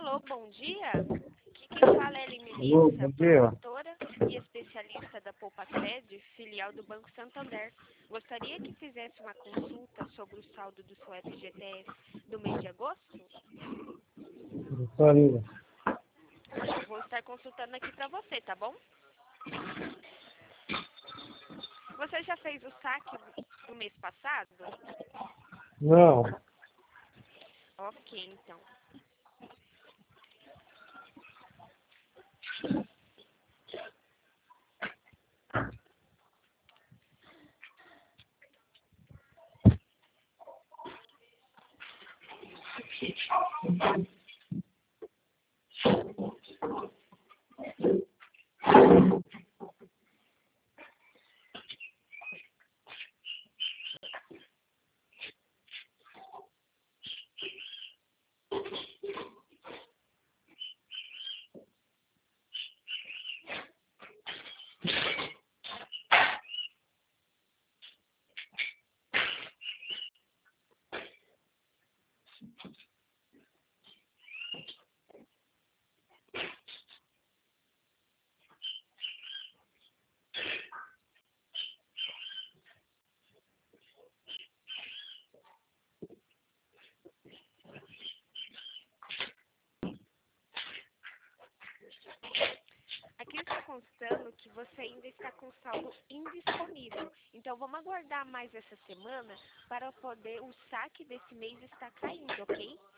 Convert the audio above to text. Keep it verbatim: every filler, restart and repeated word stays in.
Alô, bom dia. Aqui quem fala é Ellen Alô, Melissa, bom dia. promotora e especialista da Poupa-Cred, filial do Banco Santander. Gostaria que fizesse uma consulta sobre o saldo do seu F G T S do mês de agosto? Gostaria. Eu vou estar consultando aqui para você, tá bom? Você já fez o saque do mês passado? Não. Ok, então. Aqui está constando que você ainda está com saldo indisponível. Então, vamos aguardar mais essa semana para poder o saque desse mês estar caindo, ok?